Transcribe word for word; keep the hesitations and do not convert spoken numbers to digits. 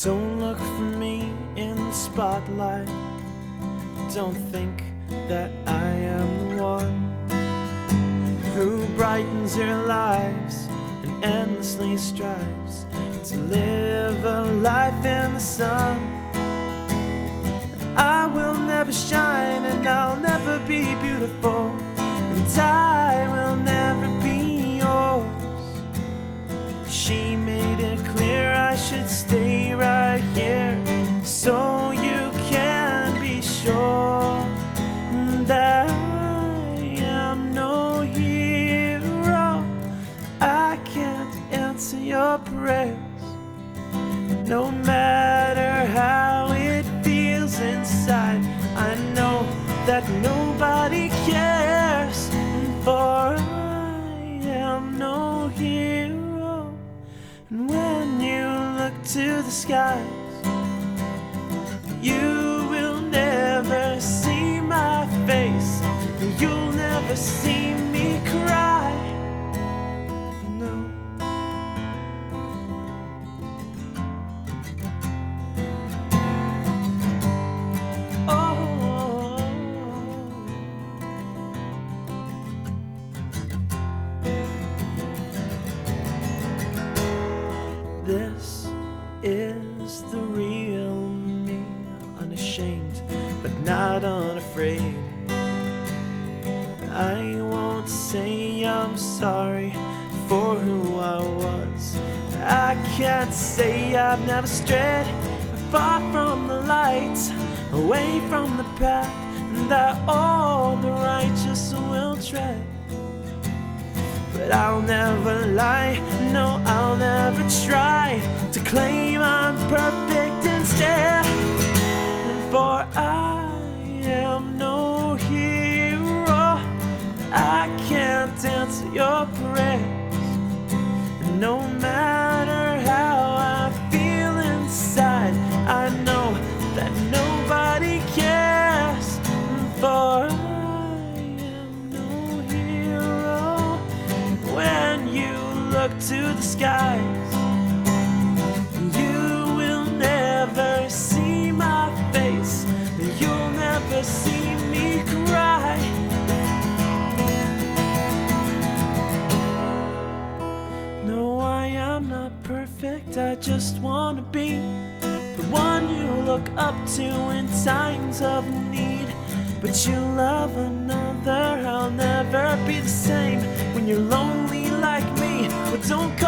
Don't look for me in the spotlight. Don't think that I am the one who brightens your lives and endlessly strives to live a life in the sun. I will never shine and I'll never be beautiful, and I will never be yours. She made it clear I should stay right here, so you can be sure that I am no hero. I can't answer your prayers, no matter how it feels inside. I know that nobody cares, for I am no hero. And when you look to the skies, you will never see my face, and you'll never see me cry. No. Oh. This is the real me, unashamed but not unafraid. I won't say I'm sorry for who I was. I can't say I've never strayed far from the light, away from the path that all the righteous will tread. But I'll never lie, no, I'll never try to claim I'm perfect instead. For I am no hero. I can't answer your prayers, no matter how I feel inside. I know that nobody cares, for I am no hero. When you look to the skies, you will never see my face, you'll never see me cry. No, I am not perfect, I just wanna be the one you look up to in times of need. But you love another, I'll never be the same when you're lonely like me. Well, don't